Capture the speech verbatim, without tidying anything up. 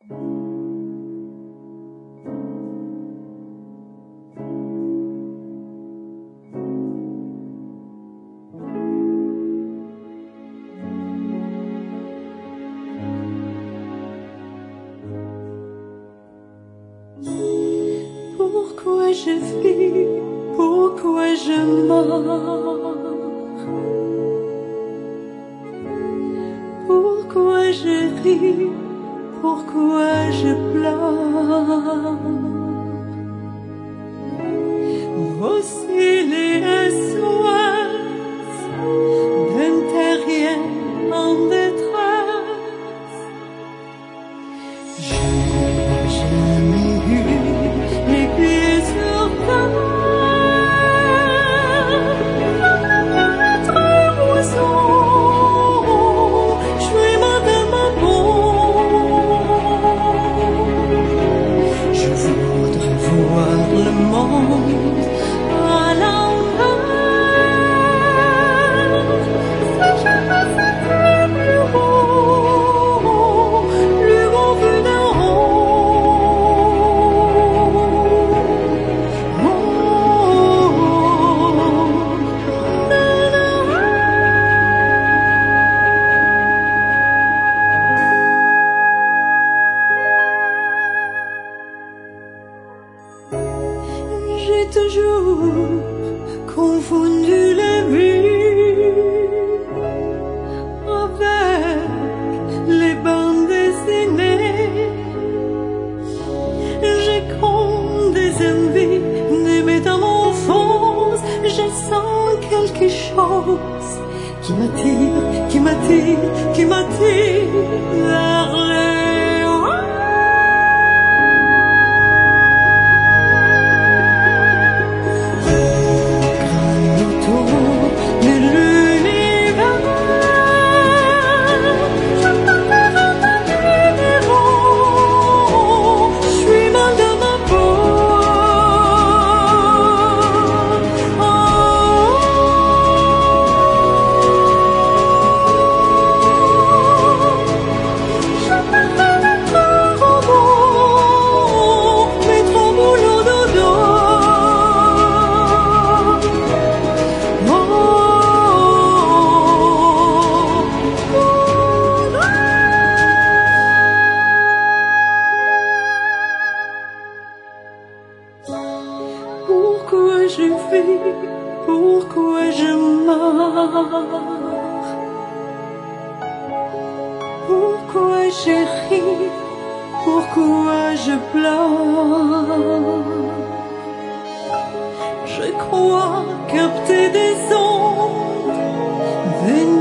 Pourquoi je vis, pourquoi je meurs, pourquoi je ris, pourquoi je pleure. Voici les S O S d'un terrien en détresse. Je n'ai jamais eu les pieds sur terre. J'ai toujours confondu la vie avec les bandes dessinées. J'ai comme des envies de métamorphoses. Je sens quelque chose qui m'attire, qui m'attire, qui m'attire vers les Pourquoi je vis, pourquoi je meurs, pourquoi je ris, pourquoi je pleure. Je crois capter des ondes